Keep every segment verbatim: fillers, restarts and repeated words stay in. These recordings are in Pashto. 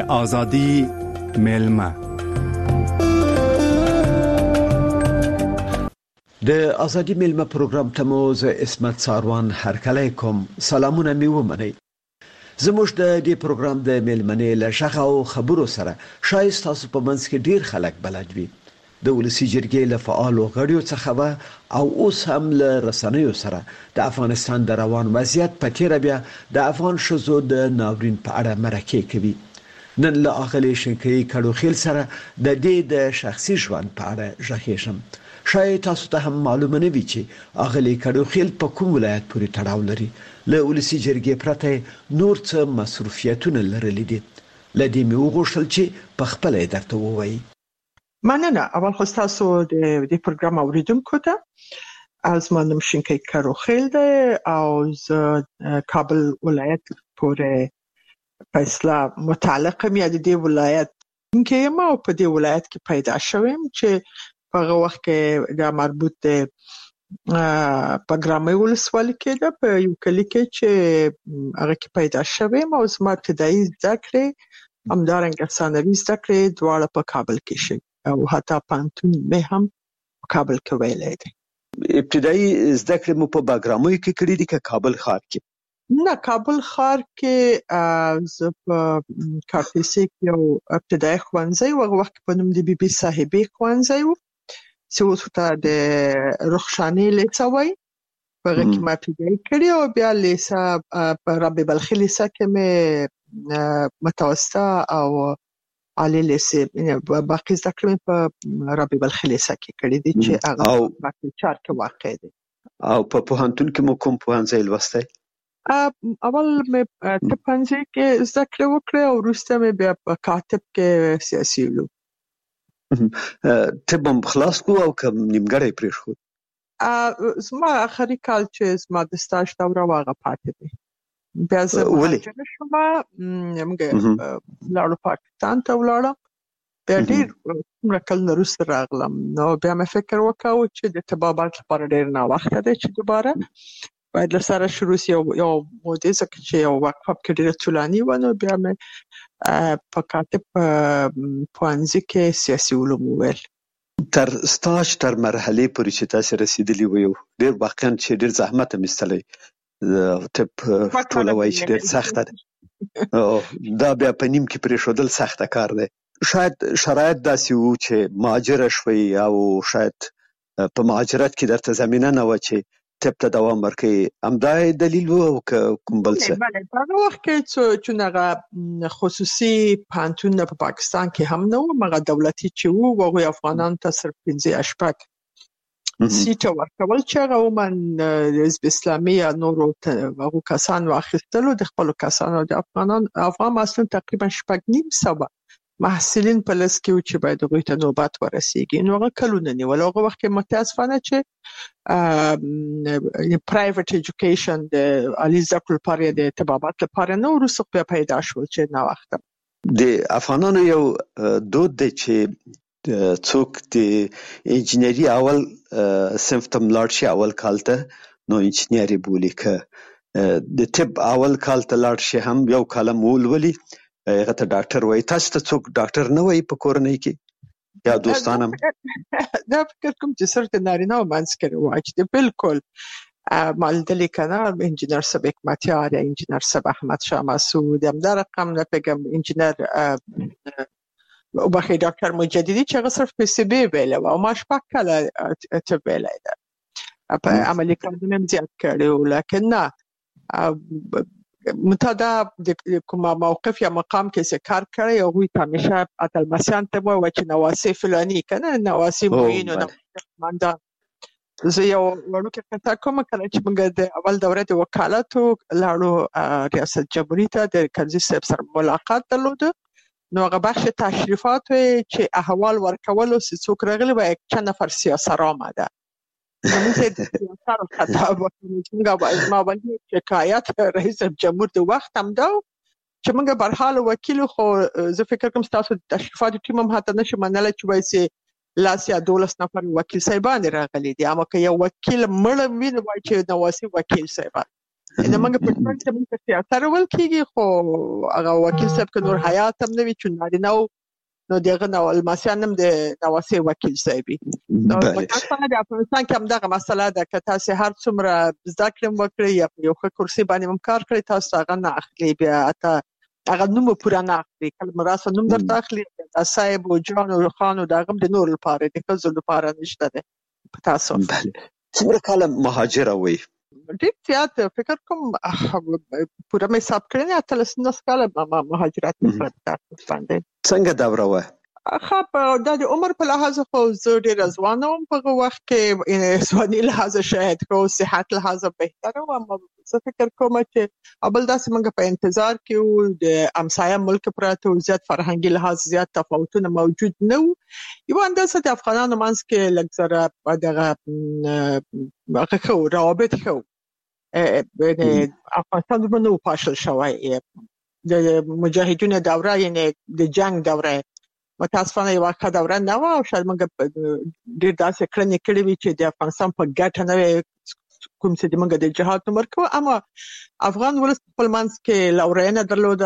آزادی میلمه. د آزادی میلمه پروګرام ته مو زه اسمت ساروان هرکلی کوم. سلامونه مې ومنئ. زموږ د دې پروګرام د میلمنې له شغه او خبرو سره شاید تاسو په منځ کې ډیر خلک بلد وي. د ولسی جرګې له فعالو غړیو څخه او اوس هم له رسنیو سره د افغانستان د روان وضعیت په تیره بیا د افغان ښځو د ناورین په اړه مرکې کوي. نن له اغلې شنکۍ کډوخیل سره د دې د شخصي ژوند په اړه ژغېږم. شاید تاسو ته هم معلومه نه وي چې اغلې کډوخیل په کوم ولایت پورې تړاو لري. له ولسی جرګې پرته نور څه مصروفیتونه لرلي دي. له دې مې وغوښتل چې په خپله یې درته ووایي. مننه. اول خو ستاسو د دې پروګرام اوریدونکو ته زما نوم شنکۍ کډوخیل دی او زه کابل ولایت پورې په اصطلاح متعلق یم یا د دې ولایت کې یم او په دې ولایت کې پیدا شوم چې په هغه وخت کې دا مربوط دی په ګرامۍ ولسوالۍ کې ده په یو کلي کې چې هغه کې پیدا شوم او زما ابتدایي زده کړې همدارنګه ثانوي زده کړې دواړه په کابل کې شوې او حتی پوهنتون مې هم په کابل کې ویلی دی. ابتدایي زده کړې مو په باګرامۍ کې کړې دي که کابل ښار کې؟ نه، کابل ښار کې زه په کارتیسي کې یو ابتدایي ښوونځی و، هغه وخت په نوم د بي بي صاحبې ښوونځی و چې اوس ورته د رخشانې لیسه وایي. په هغه کې ما ابتدایي کړې او بیا لیسه په رابعه بلخي لیسه کې مې متوسطه او عالی لیسه باقي زده کړې په رابعه بلخي لیسه کې کړې دي چې هغه په چار کې واقع دی. او په پوهنتون کې مو کوم پوهنځی لوستی؟ اول مې په پوهنځي کې زده کړې وکړې او وروسته مې بیا په کاتب کې سیاسي علوم. طب هم خلاص کو او که نیمګړی پرېښود؟ زما آخري کال چې زما د سټاژ دوره وه هغه پاتې دی. بیا زه مهاجره شوم، موږ لاړو پاکستان ته ولاړم. بیا ډېر څومره کلونه وروسته راغلم نو بیا مې فکر وکړ چې د طبابت لپاره ډېر ناوخته دی چې دوباره باید له سره شروع شي. یو مودې ځکه چې یو وقفه پکې ډېره طولاني وه نو بیا مې په کاتب پوهنځي کې سیاسي علوم وویل. تر سټاژ تر مرحلې پورې چې تاسې رسېدلي وئ ډېر واقعا چې ډېر زحمت هم ایستلی. طب ټوله وایي چې ډېر سخته ده. دا بیا په نیم کې پرېښودل سخته کار دی. شاید شرایط داسې وو چې مهاجره شوئ او شاید په مهاجرت کې درته زمینه نه وه چې طب ته دوام ورکوي. همدا دلیل و او که کوم بل څه؟ بله، په هغه وخت کې چون هغه خصوصي پوهنتونونه په پاکستان کې هم نه وو، هغه دولتي چې وو هغوی افغانانو ته صرف پنځه یا شپږ سیټه ورکول چې هغه عموما د حزب اسلامي یا نورو هغو کسانو اخیستلو د خپلو کسانو د افغانان افغان محصلین تقریبا شپږ نیم سوه محصلین په لس کې و چې باید هغوی ته نوبت ورسیږي. نو هغه کلونه نیول. هغه وخت کې متاسفانه چې پرایویټ ایجوکیشن د عالي زده کړو لپاره د طبابت لپاره نه، وروسته بیا پیدا شول چې ناوخته. د افغانانو یو دود دی چې څوک د انجینري اول صنف ته ملاړ شي اول کال ته نو انجینر یې بولي، که د طب اول کال ته لاړ شي هم یو کال هم ولولي هغه ته ډاکټر وایي. تاسو ته څوک ډاکټر نه وایي په کورنۍ کې یا دوستان هم؟ دا فکر کوم چې صرف د نارینه‌و منځ کې رواج دی. بالکل ما لیدلي که نه انجینر صاحب حکمتیار یا انجینر صاحب احمد شاه مسعود، همدا رقم نه پوهېږم انجینر وبخښئ ډاکټر مجددي چې هغه صرف پی سی بي ویلی وه او ما شپږ کاله طب ویلی ده، په عملي کارونه مې زیات کړي وو. لکن نه متدا د کوم موقف یا مقام کې چې کار کړی هغوی ته همیشه اتلمسیان ته وایي چې نواسي فلاني که نه نواسي معین و قماندان. زه یو وړوکې قصه کوم. کله چې موږ د اول دوره د وکالتو لاړو ریاست جمهوري ته د کرزي صاحب سره ملاقات درلوده نو هغه بخش تشریفات چې احوال ورکولو چې څوک راغلي و یک چند نفر سیاسر آمده. زمون چې سیاسر خطاب وکړي چې موږ ما باندې شکایت رئیس جمهور د وخت هم دا چې موږ برحال وکیل خو زه فکر کوم تاسو د تشریفات ټیم هم حتی نشو منلی چې وایي چې لاس یا دولس نفر وکیل صاحبان راغلي دي، اما که یو وکیل مړ وي نو وایي چې نواسي وکیل صاحبان. نو موږ په ټول کې موږ تیاتر ول کېږي خو هغه وکیل صاحب که نور حیات هم نه وي چې نارینه نو دغه نو الماسیان هم د نواسي وکیل صاحب نو متاسفانه د افغانستان کې هم دغه مسله ده که تاسو هر څومره زده کړې وکړئ یا یو ښه کورسي باندې هم کار کړئ تاسو هغه نه اخلي بیا اته هغه نوم پوره نه اخلي کله مراسته نوم درته اخلي صاحب او جان او خان او دغه د نور لپاره د ښځو لپاره نشته ده تاسو څومره کاله مهاجر وي ډېر زیات فکر کوم پوره مې حساب کړی نه اتلس نس کاله مهاجرت وکړ باندې څنګه دوره و خب د عمر په لحاظ خو زه ډېر ځوان وم په وخت کې ځواني لحاظ شاید خو صحت لحاظ بهتره و اما زه فکر کوم چې اول داسې موږ په انتظار کې وو د امسایه ملک پراته زیات فرهنګي لحاظ زیات تفاوتونه موجود نه وو یو اندازه د افغانانو منځ کې لږ زره دغه هغه خو روابط خو افغانستان باندې پاشل شوی د مجاهدینو دوره یعنی د جنگ دوره متاسفانه یو وخت دوره نه و او شاید موږ ډېر داسې کړنې کړې وي چې د افغانستان په ګټه نه وي کوم چې موږ د جهاد نمبر کو اما افغان ولس په منځ کې لورینه درلوده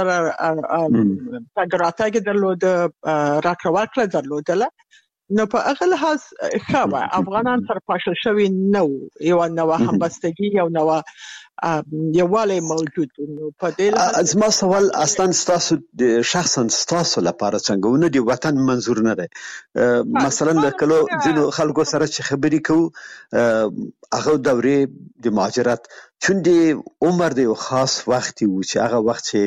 تګراتګ درلوده راکړه ورکړه درلوده نو په هغه لحاظ ښه افغانان سره پاشل شوی نو یو نو همبستګي یو نو یواله موجود نو په دې از ما سوال اصلا ستاسو شخصا ستاسو لپاره څنګه ونه دی وطن منظور نه دی مثلا لکه ځینو خلکو سره چې خبرې کوو هغه دورې د مهاجرت چون دی عمر دی خاص وختي و چې هغه وخت چې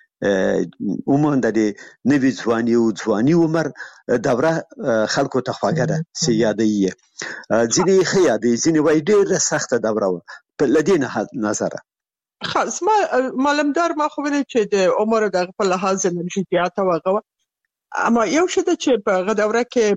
عموما د نوی ځواني او ځواني عمر دوره خلکو ته خواږه ده چې یادې ځینې خیادې ځینې وای ډېر سخته دوره و په لدینه نظر خاص ما معلومدار ما خو ویل چې د عمر دغه په لحاظ انرژي زیاته وغه اما یو شته چې په غدوره کې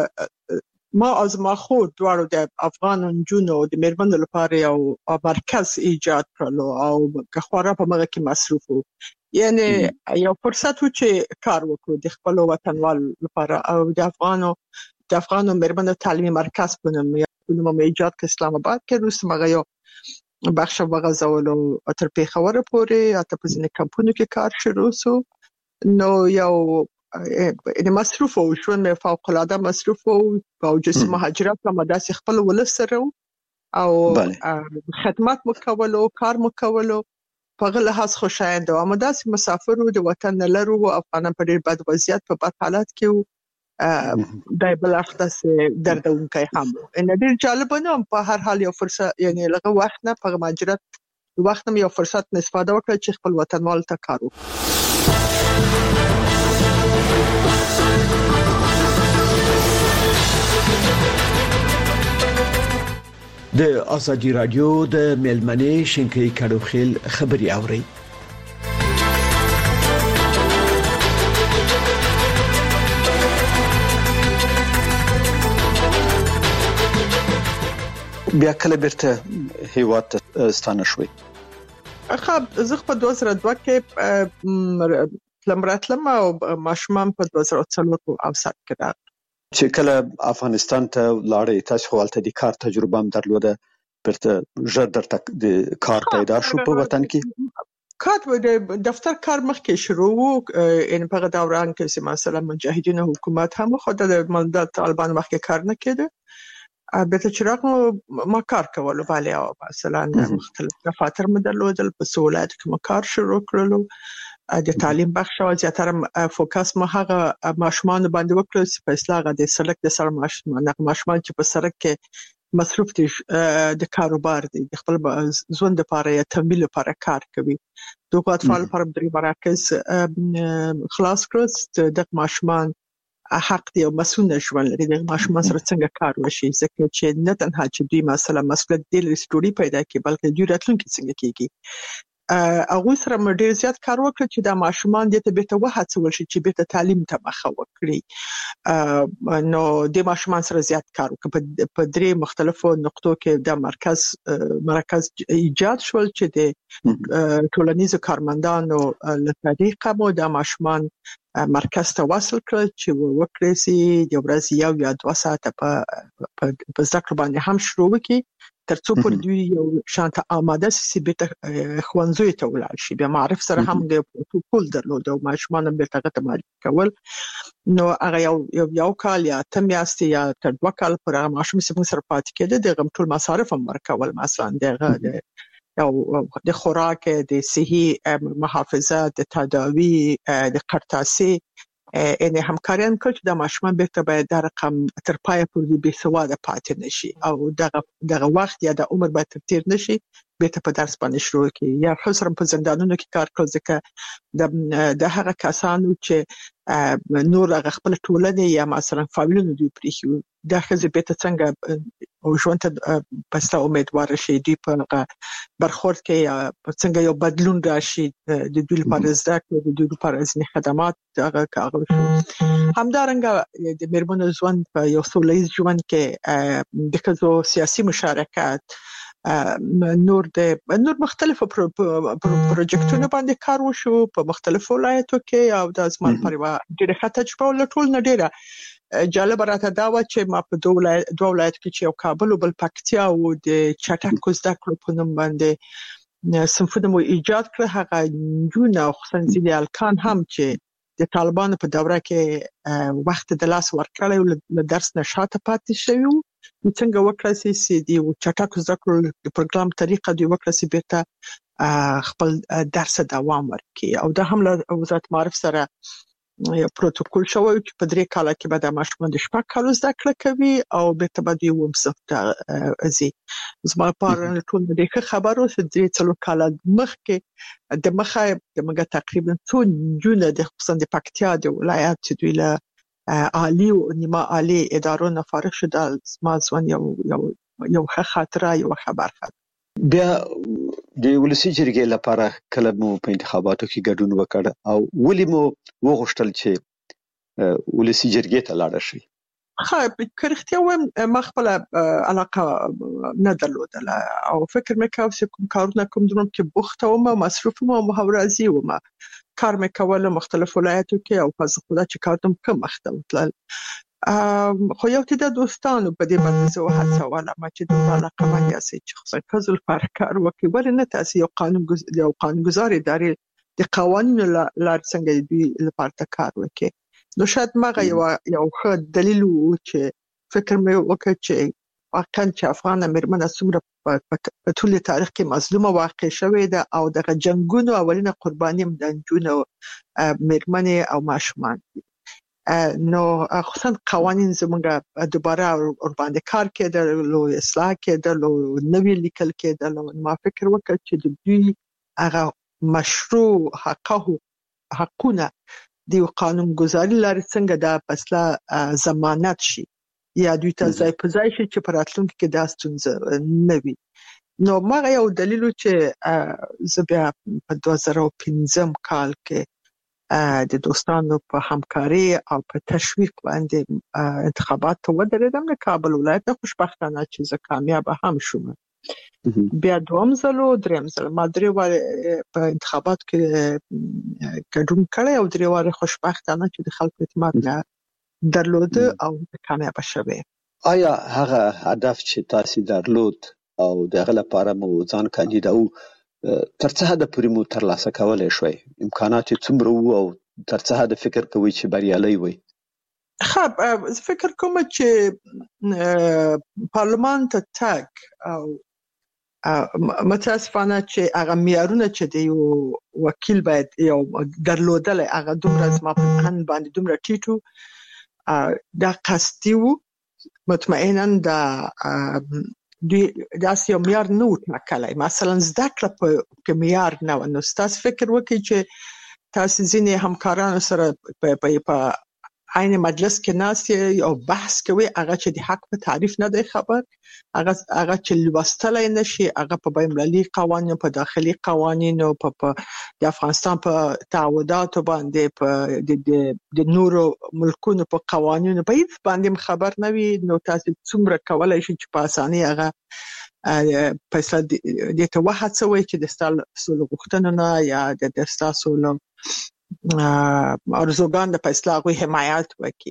ما از ما خود دوارو د افغان جنونو د میرمنو لپاره یو مرکز ایجاد کړلو او که خورا په مغه کې مصروف وو یعنی یو فرصت و چې کار وکړو د خپل وطنوال لپاره او د افغانو د افغانو میرمنو تعلیمي مرکز په نوم یو ایجاد ک اسلام آباد کې روس مغه یو بخش وغځولو تر پیښور پورې اته په ځینې کمپونو کې کار شروع سو نو یو د مصروف او ژوند فوق العاده مصروف او جسم مهاجرت په مداسي خپل ولس سره او خدمات مکولو کار مکولو په غل لحاظ خوشایند او مداسي مسافرو د وطن لرو افغانان په ډېر بد وضعیت په بد حالات کې دای بل اخته سه دردونکي هم ان ډېر جالب نه په هر حال یو فرصت یعنی لغه وخت نه په مهاجرت وخت نه یو فرصت نه استفاده وکړه چې خپل وطنوال ته کار وکړي د ازادي رادیو د ملمنې شینکې کډو خیل خبري اوري بیا کله بیرته هیواد ستانه شوي خب زه په دوه زره دوه کې لمراتلم او ماشومان په دوه زره څلور او سات کې راغلم چې کله افغانستان ته لاړې تاسو خپلته د کار تجربه هم درلوده بیرته ژر درته د کار پیدا شو په وطن کې کار د دفتر کار مخکې شروع وو ان په دوران کې چې مثلا مجاهدین حکومت هم خو د ملت طالبان مخکې کار نه کېده به ته چراغ ما کار کولو باندې او مثلا مختلف دفاتر مدلودل په سولات کې ما کار شروع کړلو د تعلیم بخش او زیاتره فوکس ما هغه ماشومان باندې وکړل چې په اصلاح د سړک د سر ماشومان ماشومان چې په سړک کې مصروف دي د کاروبار دي د خپل ژوند لپاره یا تمویل لپاره کار کوي دوه اطفال پر درې مراکز خلاص کړل د ماشومان حق دی او مسؤل ژوند لري د ماشومان سره څنګه کار وشي ځکه چې نه تنها چې دوی مثلا مسؤلیت د سټوري پیدا کوي بلکې دوی راتلونکي څنګه کیږي هغه سره مې ډیر زیات کار وکړ چې د ماشومان د ته به ته وهڅول شي چې به ته تعلیم ته مخه وکړي نو د ماشومان سره زیات کار وکړ په درې مختلفو نقطو کې د مرکز مرکز ایجاد شول چې د ټولنیزو کارمندانو له طریقه مو د ماشومان مرکز ته وصل کړ چې وکړي سي د ورځې یو یا دوه ساعته په په ځکه باندې هم شروع وکړي ترڅو پر دوی یو شانته آماده سي بیت خوانزوی ته ولاړ شي. بیا معرف سره هم د پروتوکول درلود او ماشومان به تاګه مال کول. نو هغه یو یو کال یا تم میاشتې یا تر دوه کال پر هغه ماشوم سره سره پاتې کېده. د غم ټول مصارف هم ورکول، مثلا دغه او د خوراک، د صحي محافظه، د تداوی، د قرطاسي ان همکاران کول چې د ماشومان بیرته باید د رقم تر پای پورې به سواده پاتې نشي او دغه دغه وخت یا د عمر به تیر نشي بیرته په درس باندې شروع کی. یا خصوصا په زندانونو کې کار کول ځکه د د هغه کسانو چې نور هغه خپل ټولنه یا مثلا فامیلونو دوی پریښو د خزه بیرته څنګه او ژوند ته پسته امیدوار شي، دوی په برخورد کې یا څنګه یو بدلون راشي د دوی لپاره زده کړو، د دوی لپاره ځینې خدمات هغه کاغذ همدارنګه د میرمنو ژوند په یو سولهییز ژوند کې د ښځو سیاسي مشارکت، نور د نور مختلفو پروژیکټونو باندې کار وشو په مختلفو ولایتو کې او د ازمان پر ډیره ښه تجربه ولټول. نه ډیره جالب راته دا و چې ما په دوه ولایت دوه ولایت کې چې یو کابل او بل پکتیا او د چټک زده کړو په نوم باندې صنفونه مو ایجاد کړ. هغه جون او خصوصا ځینې الکان هم چې د طالبانو په دوره کې وخت د لاس ورکړی او له درس نه شاته پاتې شوی وو، څنګه وکړای شي دی چټک زده کړو د پروګرام طریقه دی وکړای شي بیرته خپل درس دوام ورکړي. او دا هم له وزارت معرف سره یو پروتوکول شوی چې په درې کال کې به د ماشومان د شپږ کالو زده کړه کوي او بیرته به دوی وم صف ته ځي. زما لپاره ټول دغه خبرو چې درې څلور کال مخکې د مخه د مګه تقریبا څو جونه د خصوصا د پکتیا د ولایت چې دوی له عالی او نیمه عالی ادارو نه فارغ شو. د زما ځوان یو یو یو ښه خاطره یو خبر خاطر. بیا د ولسی جرګې لپاره کله مو په انتخاباتو کې ګډون وکړ او ولې مو وغوښتل چې ولسی جرګې ته لاړ شئ؟ ها کرختیا و ما خپل علاقه نه درلودله او فکر مې کاوه چې کوم کارونه کوم دروم کې بوخته وم، مصروف وم، محاورازي وم، کار مې کول مختلف ولایتو کې او پس خدا چې کارتم کم مختم تل. خو یو ته د دوستانو په دې باندې زه وهڅوله ما چې د علاقه باندې اسې چې خصوصا فضل پر کار وکړي ولې نه تاسو یو قانون ګز... یو قانونګذار ادارې د قوانینو لار څنګه دوی لپاره کار وکړي. نو شاید ماغه یو یو ښه دلیل و چې فکر مې وکړ چې واقعا چې افغان میرمنه څومره په ټول تاریخ کې مظلومه واقع شوې ده او د جنگونو اولینه قرباني د جنونو میرمنې او ماشومان. نو خصوصا قوانین زمونږ دوباره ور باندې کار کېدل او اصلاح کېدل او نوې لیکل کېدل. ما فکر وکړ چې د دوی هغه مشروع حقوق حقونه د قانون گذاري لارې څنګه د پسله ضمانت شي یا دوی ته ځای په ځای شي چې په راتلونکي کې دا ستونزه نه وي. نو ما یو دلیل چې زه بیا په دوه زره او پنځم کال کې د دوستانو په همکاري او په تشویق باندې انتخابات ته ودرېدم د کابل ولایت. خوشبختانه چې زه کامیاب هم شوم. بیا دوم ځل او دریم ځل ما درې واره په انتخابات کې ګډون کړی او درې واره خوشبختانه چې د خلکو اعتماد نه درلود او کامیاب شوم. آیا هغه هدف چې تاسو درلود او دغه لپاره مو ځان کاندیداو تر څه حد پورې مو ترلاسه کولای شوي؟ امکانات څومره وو او تر څه حد فکر کوئ چې بریالي وي؟ خب فکر کوم چې پارلمان ته تک او متاسفانه چې هغه معیارونه چې د یو وکیل باید یو درلودل هغه دومره زما په ذهن باندې دومره ټیټو دا قصدي وو. مطمئنا دا دوی داسې یو معیار نه وټاکلی، مثلا زده کړه په معیار نه و. نو تاسو فکر وکړئ چې تاسو ځینې همکارانو سره په عین مجلس کې ناست او بحث کوي، هغه چې د حق په تعریف نه دی خبر، هغه هغه چې لوستلای نشي، هغه په بین‌المللي قوانینو، په داخلي قوانینو، په د افغانستان په تعهداتو باندې، په د د نورو ملکونو په قوانینو په هیڅ باندې خبر نه وي. نو تاسو څومره کولای شئ چې په اسانۍ هغه فیصله د ته وهڅوي چې د ستاسو غوښتنو نه یا د ستاسو ارزوګان د فیصله غوښتنې حمایت وکړي.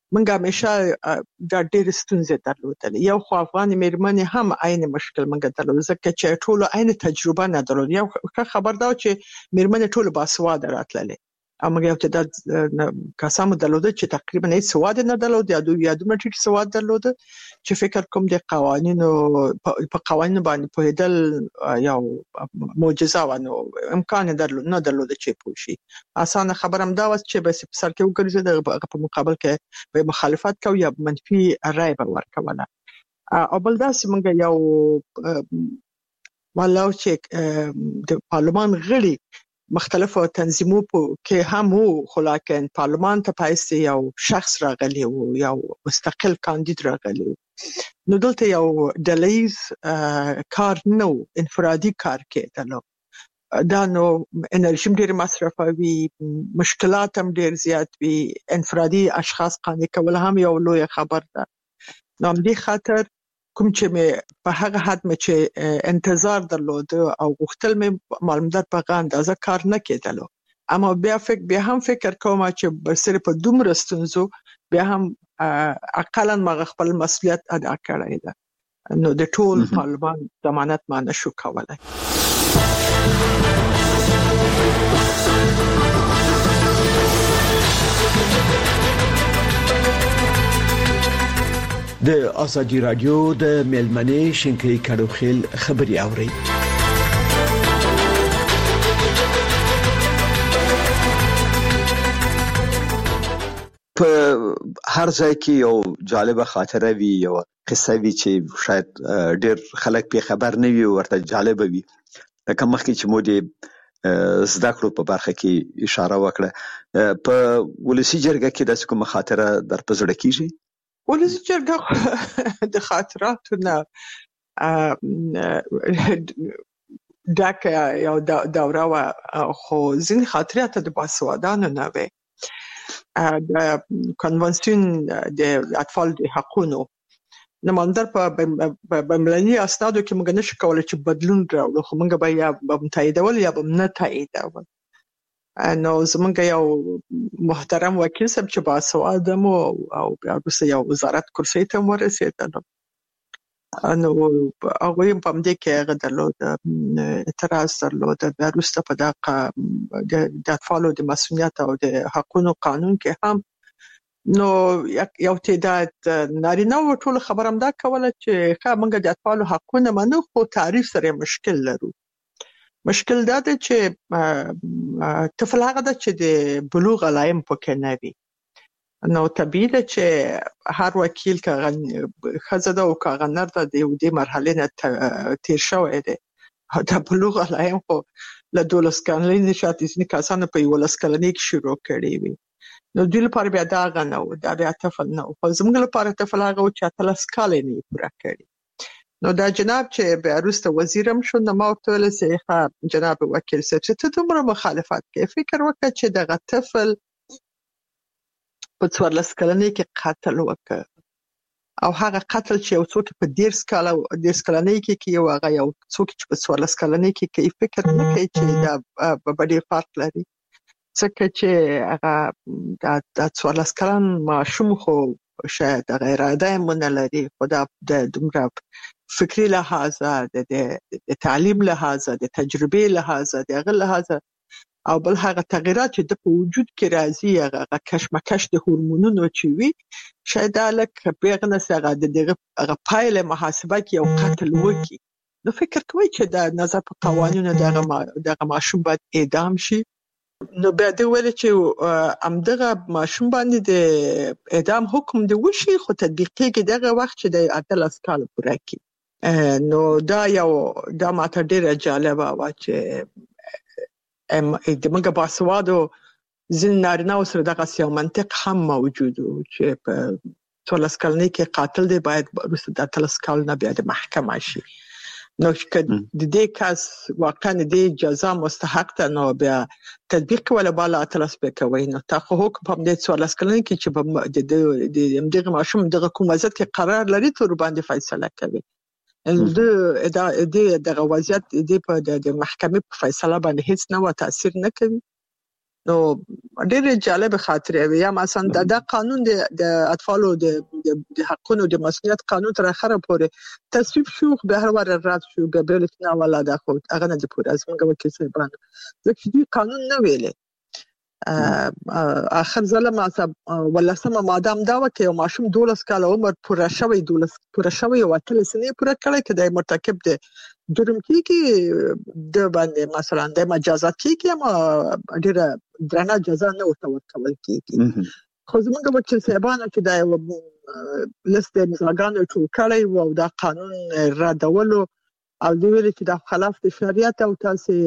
منګه همیشه دا ډېر ستونزې درلودل. یو خو افغان میرمنې هم عین مشکل منګه درلود ځکه چې ټول عین تجربه نه درلود. یو خبر دا چې میرمنې ټول باسواده راتللې او موږ یو تعداد کسانو درلوده چې تقریبا هیڅ سواد نه درلود یا دوی یا دومره ټیټ سواد درلوده چې فکر کوم د قوانینو په قوانینو باندې پوهېدل یو معجزه و، نو امکان درلود نه درلود چې پوه شي. اسانه خبر هم دا و چې بس په سر کې وګرځي په مقابل کې به مخالفت کوي یا منفي رائے به ورکوله. او بل داسې موږ یو والله چې د پارلمان غړي مختلفو تنظیمو کې هم وو، خو لکن پارلمان ته پایست یو شخص راغلی وو، یو مستقل کاندید راغلی وو. نو دلته یو ډلهیز کار نه وو، انفرادي کار کېدلو. دا نو انرژي ډېر مصرفوي، مشکلات هم ډېر زیات وي، انفرادي اشخاص قانع کول هم یو لوی خبر ده. نو همدې خاطر کوم چې مې په هغه حد مې چې انتظار درلود او غوښتل مې معلومات په هغه اندازه کار نه کېدلو، اما بیا فکر بیا هم فکر کوم چې صرف په دومره ستونزو بیا هم اقلا ما خپل مسؤلیت ادا کړی ده. نو د ټول پارلمان ضمانت ما نشو کولای. د ازادي رادیو د میلمنې شینکي کډوخیل خبري اوري. په هر ځای کې یو جالبه خاطره وي، یو قصه وي چې شاید ډېر خلک په خبر نه وي ورته جالبه وي. لکه مخکې چې مو د زده کړو په برخه کې اشاره وکړه، په ولسی جرګه کې د کومه خاطره در په زړه کېږي؟ ولسی جرګه د خاطراتو نه ډک یو دوره و، خو ځینې خاطرات د باسوادانو نه وي. د کنونسیون د اطفال د حقونو نماندار په بملني اسنادو کې موږ نشو کولای چې بدلون راوړو، خو موږ به یا به تاییدول یا به نه تاییدول. نو زمونږ یو محترم وکیل صاحب چې باسواده مو او بیا وروسته یو وزارت کرسۍ ته ورسېدلو، نو هغوی په همدې کې هغه درلود اعتراض درلود. بیا وروسته په دغه د اطفالو د مسؤلیت او د حقونو قانون کې هم نو یو تعداد نارینه و ټول خبر هم دا کوله چې ښه موږ د اطفالو حقونه منو، خو تعریف سره مشکل لرو. مشکل دا دی چې طفل هغه ده چې د بلوغ علایم پکې نه وي. نو طبیعي ده چې هر وکیل که ښځه ده او که هغه نر ده د دې مرحلې نه تیر شوی دی. د بلوغ علایم خو له دولس کلنۍ نه شاید ځینې کسانو په یولس کلنۍ کې شروع کړي وي. نو دوی لپاره بیا دا هغه نه و، دا بیا طفل نه و. خو زموږ لپاره طفل هغه و چې اتلس کاله یې نه پوره کړي. نو دا جناب چې بیا وروسته وزیر هم شو، نو ما ورته ویل چې جناب وکیل صاحب چې ته دومره مخالفت کوې، فکر وکړه چې دغه طفل په څوارلس کلنۍ کې قتل وکړ، او هغه قتل چې یو څوک په دېرش کاله دېرش کلنۍ کې کوي او هغه یو څوک چې په څوارلس کلنۍ کې کوي، فکر نه کوي چې دا به ډېر فرق لري. ځکه چې هغه دا څوارلس کلن ماشوم خو شاید هغه اراده یې ونه لري، خو دا د دومره فکري لحاظه، د تعلیم لحاظه، د تجربې لحاظه، د هغه لحاظه، او بل هغه تغیرات چې د په وجود کې راځي، هغه کشمکش د هورمونونو چې وي، شاید دا لکه پیغه نسي هغه د دغه هغه پایله محاسبه کې یو قتل وکړي. نو فکر کوي چې د نظر په قوانینو دغه دغه ماشوم باید اعدام شي. نو بیا دوی ویل چې همدغه ماشوم باندې د اعدام حکم دی وشي، خو تطبیق کېږي دغه وخت چې د اتلس کاله پوره کړي. نو دا یو دا ماته ډېره جالبه وه چې د موږ باسوادو ځینې نارینه‌و سره دغسې یو منطق هم موجود و چې په څوارلس کلنۍ کې قاتل دی باید وروسته د اتلس کال نه بیا د محکمه شي. نو که د دې کس واقعا د دې جزا مستحق ده، نو بیا تطبیق کوله بالا اتلس به کوي. نو تا خو حکم په همدې څوارلس کلنۍ کې چې د همدغه ماشوم دغه کوم وضعیت کې قرار لري ته ورباندې فیصله کوي. د دغه وضعیت د په د محکمې په فیصله باندې هیڅ نه و تاثیر نه کوي. نو ډېر جالب خاطرې وي. یا مثلا د دا قانون د د اطفالو د د حقونو د مسؤلیت قانون تر اخره پورې تصویب شو، به هر واره رد شو، به له ولا د خو هغه نه دی پورې از موږ وکیل صاحبان ځکه چې قانون نه ویلې اخر ظلم ولا سم مادام دا وکي او ماشوم دولس کال عمر پوره شوی دولس پوره شوی او تل سنې پوره کړی کدی مرتکب دی جرم کیږي د باندې مثلا د مجازات کیږي اما ډیره درنه جزا نه ورته ورکول کیږي. خو زموږ وکیل صاحبانو چې دا لست مزاګانو ټول کړی او دا قانون ردولو او د ویل چې د خلاف د شریعت او تاسو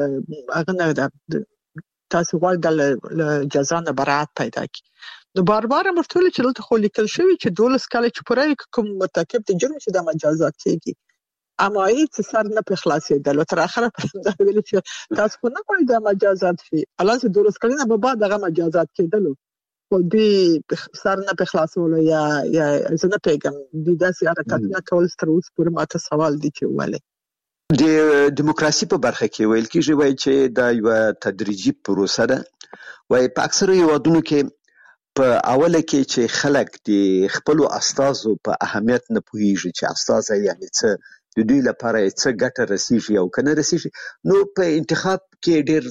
هغه نه ده تاسو غواړئ د جزا نه برائت پیدا کړئ. نو بار بار مرتول چې دلته خو لیکل شوی چې دولس کال چې پوره کوم مرتکب د جرم چې د مجازات کیږي اما هیڅ سر نه په خلاصېدل تر اخره پر دا ویل چې تاسو خو نه کوئ د مجازات شي الان چې دولس کلونه به بعد هغه مجازات کېدل خو دې سر نه په خلاصول یا یا زنه پیغام د داسې حرکت نه کول تر اوسه پورې ماته سوال دي چې ولې د دیموکراسي په برخه کې ویل کېږي وایي چې دا یو تدریجي پروسه ده. وایي په اکثره هیوادونو کې په اوله کې چې خلک د خپل استازو په اهمیت نه پوهیږي چې استازه یعنی څه د دوی لپاره څه ګټه رسیږي او کنه رسیږي نو په انتخاب کې ډېر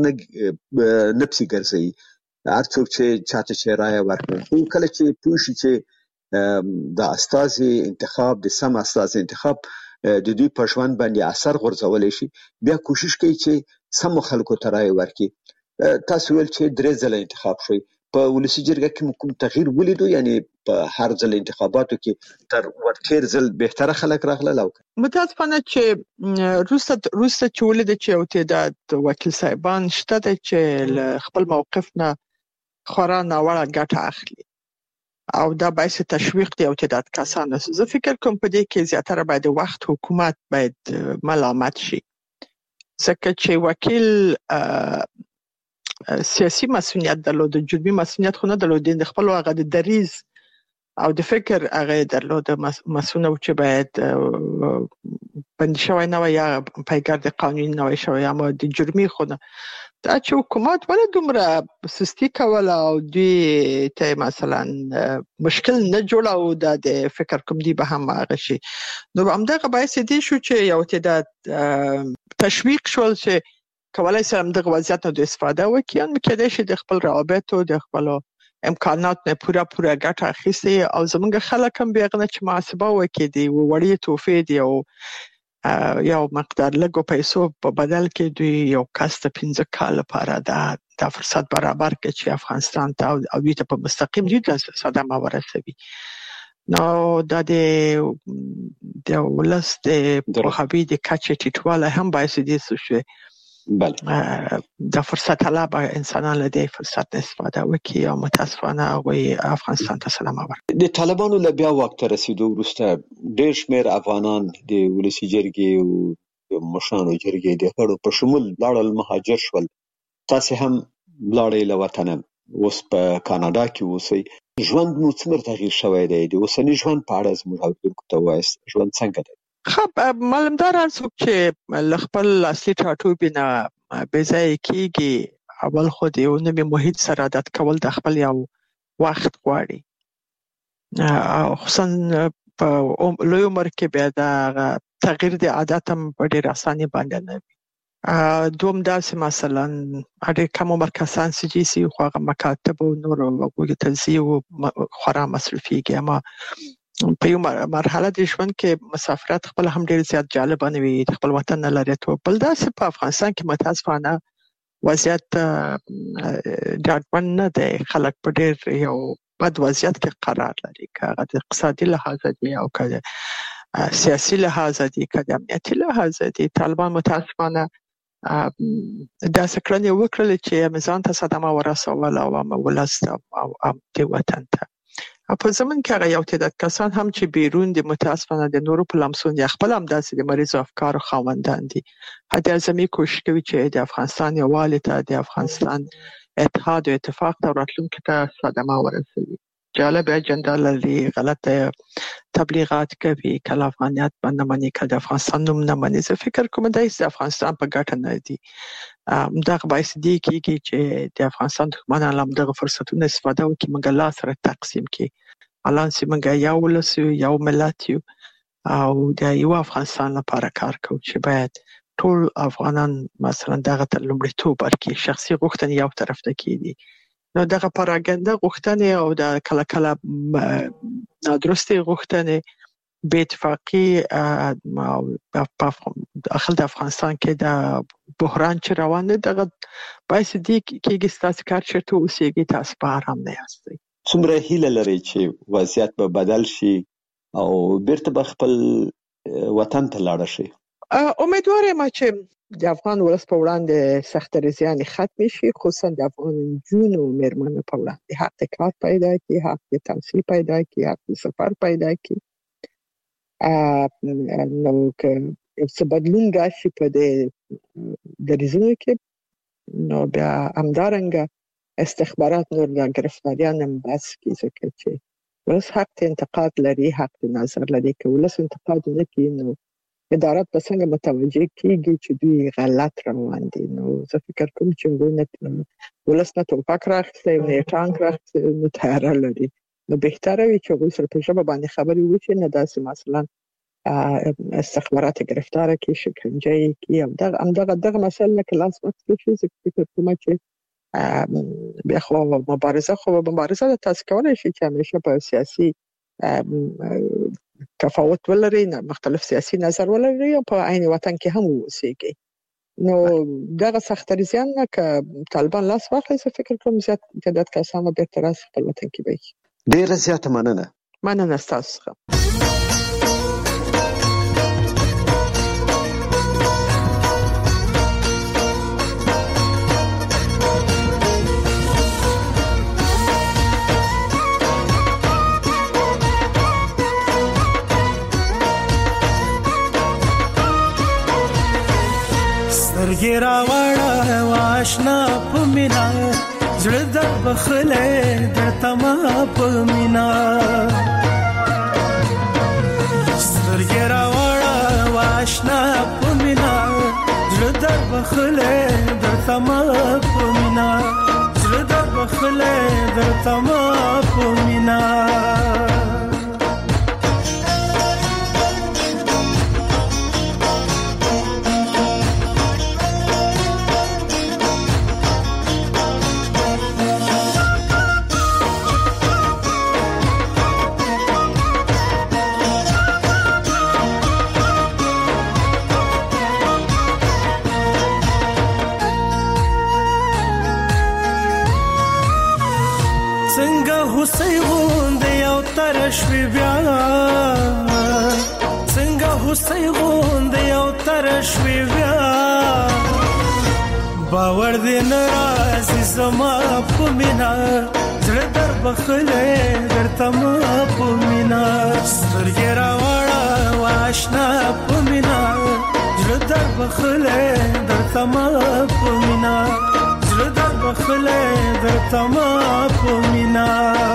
سرنګ نفسي ګرځي هر څوک چې چاته چې رائے ورکړي خو کله چې پوه شي چې د استازي انتخاب د سم استازي انتخاب د دوی په ژوند باندې اثر غورځولی شي بیا کوشش کوي چې سم خلکو ته رائے ورکړي. تاسو ویل چې درې ځله انتخاب شوی په ولسی جرګه کې کوم تغییر ولیدو یعنی په هر ځل انتخاباتو کې تر ورتیر ځل بهتره خلک راغله او متاسفانه چې روسه روسه چې ولید چې او تعداد وکیل صاحبان شته چې خپل موقف نه خورا ناوړه ګټه اخلي او دا باعث تشویق دی او تعداد کسان زه فکر کوم په دې کې زیاتره باید وخت حکومت باید ملامت شي ځکه چې وکیل سیاسي مسؤلیت درلود جرمي مسؤلیت خو نه درلود د خپل هغه د دریز او د فکر هغه درلود مسؤل چې باید بند شوی نه یا پیګر د قانون نه شوی اما د جرمي خو نه دا چې حکومت ولې دومره سستی کوله او دوی ته مثلا مشکل نه جوړاو د فکر کوم دی به هم هغه شي نو همدغه باعث دي شو چې یو تعداد تشویق شول چې کولای سم د وضعیت د استفاده وکړي ان کېدای شي د خپل روابط او د خپل امکانات نه پوره پوره ګټه اخیستي او زمونږ خلک هم بیغنه چې محاسبه وکړي دی وړي توفید یو یو مقدار لګو پیسو په بدل کې دوی یو کاست پنځه کال لپاره دا د فرصت برابر کړي چې افغانستان ته او دوی ته په مستقیم دي د صدمه ورسوي. نو دا د د ولست په حبي د کچې ټیټواله هم باعث دي شوی بله د فرصت طلب انسانان له دې فرصت استفاده وکړي او متاسفانه هغوی افغانستان ته سلام ورکړي. د طالبانو له بیا واک ته رسیدو وروسته ډېر شمېر افغانان د ولسي جرګې او د مشرانو جرګې د غړو په شمول لاړل مهاجر شول. تاسې هم لاړئ له وطنه اوس په کاناډا کې اوسئ. ژوند مو څومره تغییر شوی دی؟ د اوسني ژوند په اړه زموږ اورېدونکو ته ووایاست ژوند څنګه دی؟ خب معلومدار هر څوک چې لخپل اصلي ټاټوبې نه بې ځایه کېږي اول خو د یو نوي محیط سره عادت کول د خپل یو وخت غواړي او خصوصا په لوی عمر کې بیا د تغییر د عادت هم په ډېر اساني باندې نه وي. دوم داسې مثلا ډېر کم عمر کسان چې سي خو هغه مکاتب او نور وګړي تجزیه خورا مصرفيږي اما په یو مرحله د ژوند کې مسافرت خپل هم ډیر زیات جالب نه وي خپل وطن نه لري ته بل داسې په افغانستان کې متاسفانه وضعیت ډاډمن نه دی خلک په ډیر یو بد وضعیت کې قرار لري که د اقتصادي لحاظ دي او که سیاسي لحاظ دي که د امنیتي لحاظ دي. طالبان متاسفانه دا سکرنې وکړل چې میزان ته صدمه ورسول او ولست او د وطن ته په زمون کې هغه یو تعداد کسان هم چې بیرون د متاسفانه د نورو په لمسون یا خپل هم داسې د مریض افکار خاوندان دي هدي اعظمي کوشش کوي چې د افغانستان یووالي ته د افغانستان اتحاد او اتفاق ته راتلونکي ته صدمه ورسوي. جالب اجنډا لري غلطه تبلیغات کوي کله افغانیت باندې مني کله افغانستان نوم نه مني. زه فکر کوم دا د افغانستان په ګټه نه دي دغه باعث دی کیږي چې د افغانستان دښمنان هم دغه فرصتونه استفاده وکړي، موږ لا سره تقسیم کړي. الان چې موږ یو ولس یو، یو ملت یو او د یو افغانستان لپاره کار کوو چې باید ټول افغانان مثلا دغه ته لومړیتوب ورکړي. شخصي غوښتنې یو طرف ته کېدي، نو دغه پراګنده غوښتنې او د کله کله نادرستې غوښتنې بې اتفاقي په داخل د افغانستان کې د بحران چې روان دی، دغه باعث دی کېږي ستاسو کار چېرته اوسېږي تاسو په ارام نه یاستئ. څومره هیله لرئ چې وضعیت به بدل شي او بیرته به خپل وطن ته لاړ شي؟ امیدوار یم چې د افغان ولس په وړاندې سخت ریزیانې ختم شي، خصوصا د افغان نجونو او مېرمنو په وړاندې حق د کار پیدا کړي، حق د تحصیل پیدا کړي، حق د سفر پیدا کړي. نو که څه بدلون راشي په دې دریځونو کې، نو بیا همدارنګه استخبارات نور د ګرفتاریان هم بس کړي، ځکه چې ولس حق ته انتقاد لري، حق د نظر لري. که ولس انتقاد ونه کړي نو ادارات به څنګه متوجه کیږي چې دوی غلط روان دي. نو زه فکر کوم چې ولس نه ټوپک راخیستی نه یې ټانک راخیستی، نو تیاره لري. نو بهتره وي چې هغوی سره په ژبه باندې خبرې وشي، نه داسې مثلا استخبارات ګرفتاره کړي، شکنجه یې کړي او دغه همدغه دغه مسایل نه که لاس مات شي. زه فکر کوم چې بیا خو مبارزه خو مبارزه ده، تاسو کولی شئ چې همیشه په سیاسي تفاوت ولري، مختلف سیاسي نظر ولري او په عین وطن کې هم اوسېږي. نو دغه سخت ریزیان نه که طالبان لاس واخلي، زه فکر کوم زیات تعداد کسان به بیرته راشي خپل وطن کې وي. ډېره زیاته مننه. مننه ستاسو څخه. سترګې راوړه واشنا په مینا، زړه در بخلې درته ما په مینا. سترګې راوړه واشنا په مینا، زړه در بخلې درته ما په مینا، زړه در بخلې درته ما په مینا. حسین غوندې یو تر شوي بیا، څنګه حسین غوندې یو تر شوي بیا، باور دې نه راځي زما په مینا، زړه در بخلې درته ما په مینا. سترګې راوړه واشنا په مینا، زړه در بخلې درته ما په مینا، زړه در بخلې درته ما په مینا.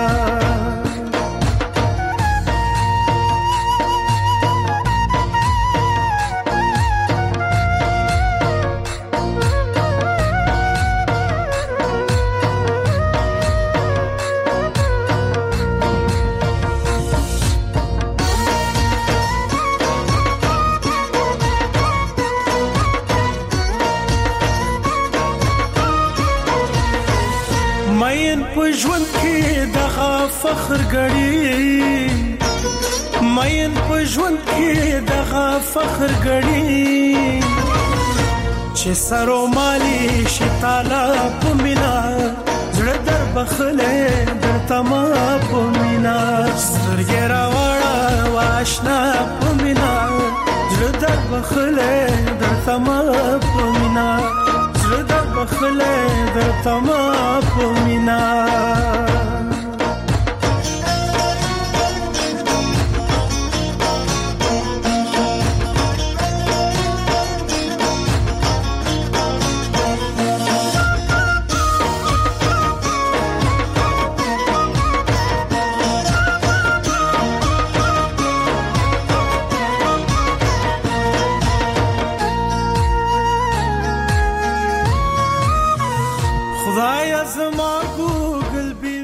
مین په ژوند کې دغه فخر غړي، مین په ژوند کې دغه فخر غړي، چې سرو مالي شي تعالی په مینا، زړه در بخلې درته ما په مینا. سترګې راوړه واشنا په مینا، زړه در بخلې درته ما په مینا، زړه در بخلې درته ما په مینا.